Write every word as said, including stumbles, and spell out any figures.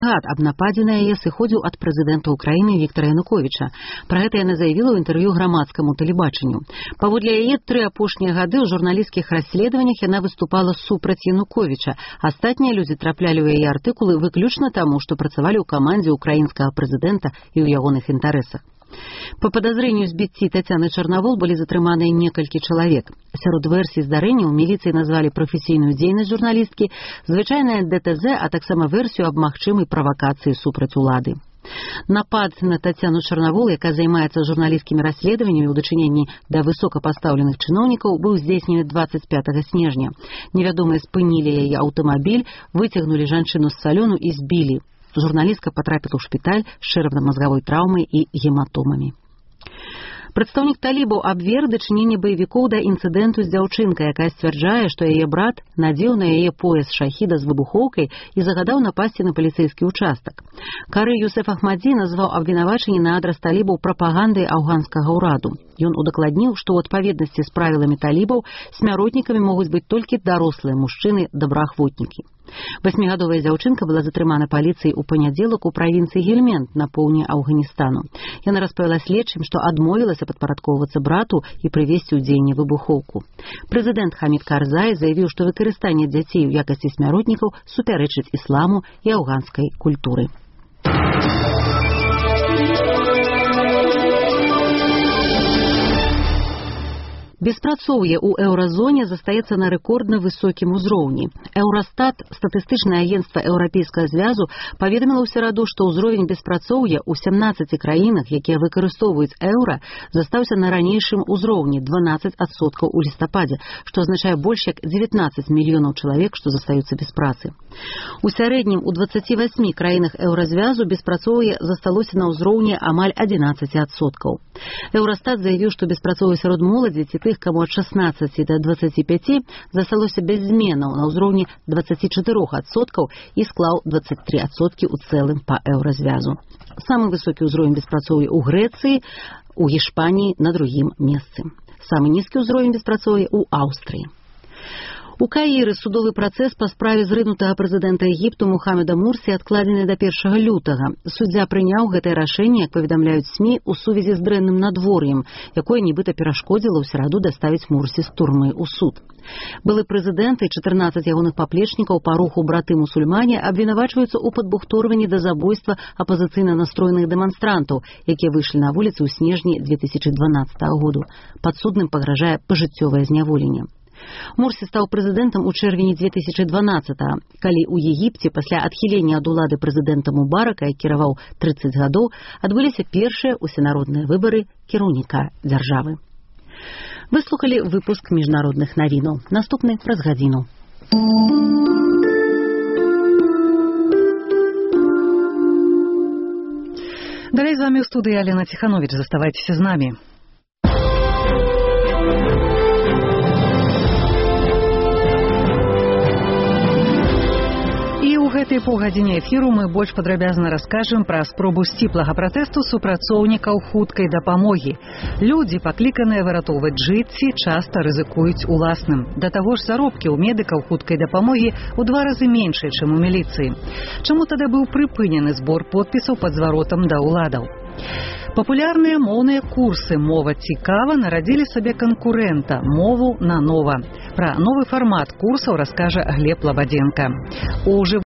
аб нападзе на яе сыходзіў ад прэзідэнта Украіны Віктара Януковіча. Пра гэта яна заявіла ў інтэрв'ю грамадскаму тэлебачанню. Паводле яе, тры апошнія гады ў журналісцкіх расследаваннях яна выступала супраць Януковіча. Астатнія людзі траплялі ў яе артыкулы выключна таму, што працавалі ў камандзе украінскага прэзідэнта і ў ягоных інтарэсах. По подозрению збіцці Тацяны Чарнавол былі затрыманыя некалькі чалавек. Сярод версій здарэння ў міліцыі назвалі прафесійную дзейнасць журналісткі, звычайнае дэ тэ зэ, а таксама версію аб магчымай правакацыі супраць улады. Напад на Тацяну Чарнавол, якая займаецца журналісцкімі расследаваннямі ў дачыненні да высокапастаўленых чыноўнікаў, быў здзейснены двадцать пятого снежня. Невядомыя спынілі яе аўтамабіль, выцягнулі жанчыну з салону і збілі. Журналістка потрапіла ў шпіталь з чэрапна-мазгавой траўмай і гематомамі. Прадстаўнік талібаў абверг дачыненне баевікоў да інцыдэнту з дзяўчынкай, якая сцвярджае, што яе брат надзеў на яе пояс шахіда з выбухоўкай і загадаў напасці на паліцэйскі ўчастак. Кары Юсеф Ахмадзі назваў абвінавачанне на адрас талібаў прапагандай афганскага ўраду. Ён удакладніў, што ў адпаведнасці з правіламі талібаў смяротнікамі могуць быць толькі дарослыя мужчыны-добраахвотнікі. Васьмігадовая дзяўчынка была затрымана паліцыяй у панядзелак у правінцыі Гельмент на поўдні Афганістану. Яна распавяла следчым, што адмовілася падпарадкоўвацца брату і прывесці ў дзеянне выбухоўку. Прэзідэнт Хамід Карзай заявіў, што выкарыстанне дзяцей у якасці смяротнікаў супярэчыць ісламу і афганскай культуры. Беспрацоўе ў еўразоне застаецца на рэкордна высокім узроўні. Еўрастат, статыстычнае агенцтва Еўрапейскага звязу, паведаміла ў сераду, што ўзровень беспрацоўя ў сямнаццаці краінах, якія выкарыстоўваюць еўра, застаўся на ранейшым узроўні дванаццаць адсоткаў у лістападзе, што азначае больш як дзевятнаццаць мільёнаў чалавек, што застаюцца без працы. У сярэднім у дваццаці васьмі краінах еўразвязу беспрацоўе засталося на ўзроўні амаль адзінаццаць адсоткаў. Еўрастат заявіў, што беспрацоўе сярод моладзі ці тых, каму ад шаснаццаці да дваццаці пяці засталося без зменаў на ўзроўні дваццаці чатырох адсоткаў і склаў дваццаць тры адсоткі ў цэлым па еўразвязу. Самы высокі ўзровень беспрацоўя ў Грэцыі, у Іспаніі на другім месцы. Самы нізкі ўзровень беспрацоўя ў Аўстрыі. У Каіры судовы працэс па справе зрынутага прэзідэнта Егіпту Мухаммеда Мурсі адкладзены да першага лютага. Суддзя прыняў гэтае рашэнне, як паведамляюць СМІ, у сувязі з дрэнным надвор'ем, якое нібыта перашкодзіла ў сераду даставіць Мурсі з турмы ў суд. Былы прэзідэнт і чатырнаццаць ягоных паплечнікаў па руху браты-мусульмане абвінавачваюцца ў падбухторванні да забойства апазіцыйна настроеных дэманстрантаў, якія выйшлі на вуліцы ў снежні две тысячы дванаццатага году. Падсудным пагражае пажыццёвае зняволенне. Мурсі стаў прэзідэнтам у чэрвені две тысячы дванаццатага, калі ў Егіпце пасля адхілення ад улады прэзідэнта Мубарака, які кіраваў трыццаць гадоў, адбыліся першыя усенародныя выбары кіраўніка дзяржавы. Вы слухалі выпуск міжнародных навінаў. Наступны праз гадзіну. Далей з вами ў студыі Алена Ціхановіч. Заставайцеся з намі. У гэтай паўгадзіне эфіру мы больш падрабязна раскажам пра спробу сціплага пратэсту супрацоўнікаў хуткай дапамогі. Людзі, пакліканыя выратоўваць жыцці, часта рызыкуюць уласным. Да таго ж заробкі ў медыкаў хуткай дапамогі ў два разы меншыя, чым у міліцыі. Чаму тады быў прыпынены збор подпісаў пад зваротам да ўладаў? Папулярныя моўныя курсы «Мова цікава» нарадзілі сабе канкурэнта «Мову на нова». Пра новы фармат курсаў раскажа Глеб Лабадзенка. У